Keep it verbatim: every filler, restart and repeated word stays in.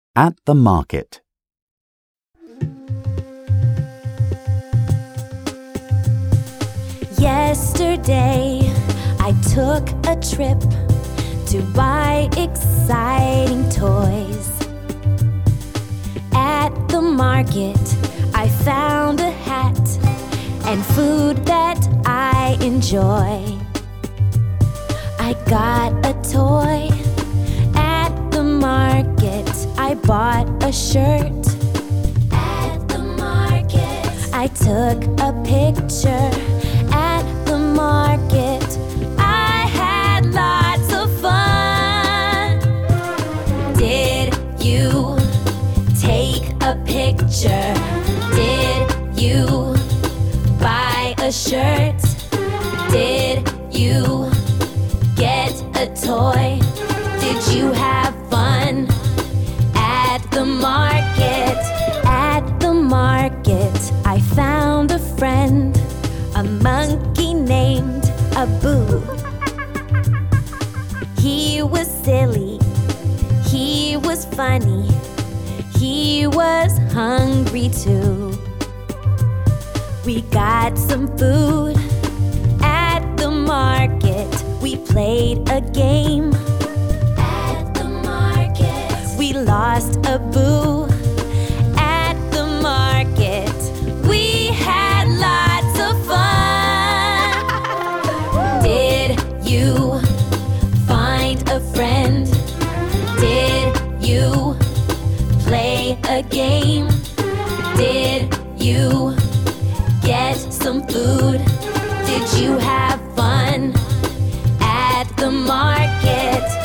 At the market. Yesterday, I took a trip to buy exciting toys. At the market, I found a hat and food that I enjoy. I got a toy at the market. I bought a shirt at the market. I took a picture at the market. I had lots of fun. Did you take a picture? Did you buy a shirt? Did you get a toy? Did you have fun at the market? At the market, I found a friend, a monkey named Abu. He was silly, he was funny, he was hungry too. We got some food at the market. We played a game at the market. We lost Abu at the market. We had lots of fun. Did you find a friend? Did you play a game? Did you get some food? Did you have fun at the market?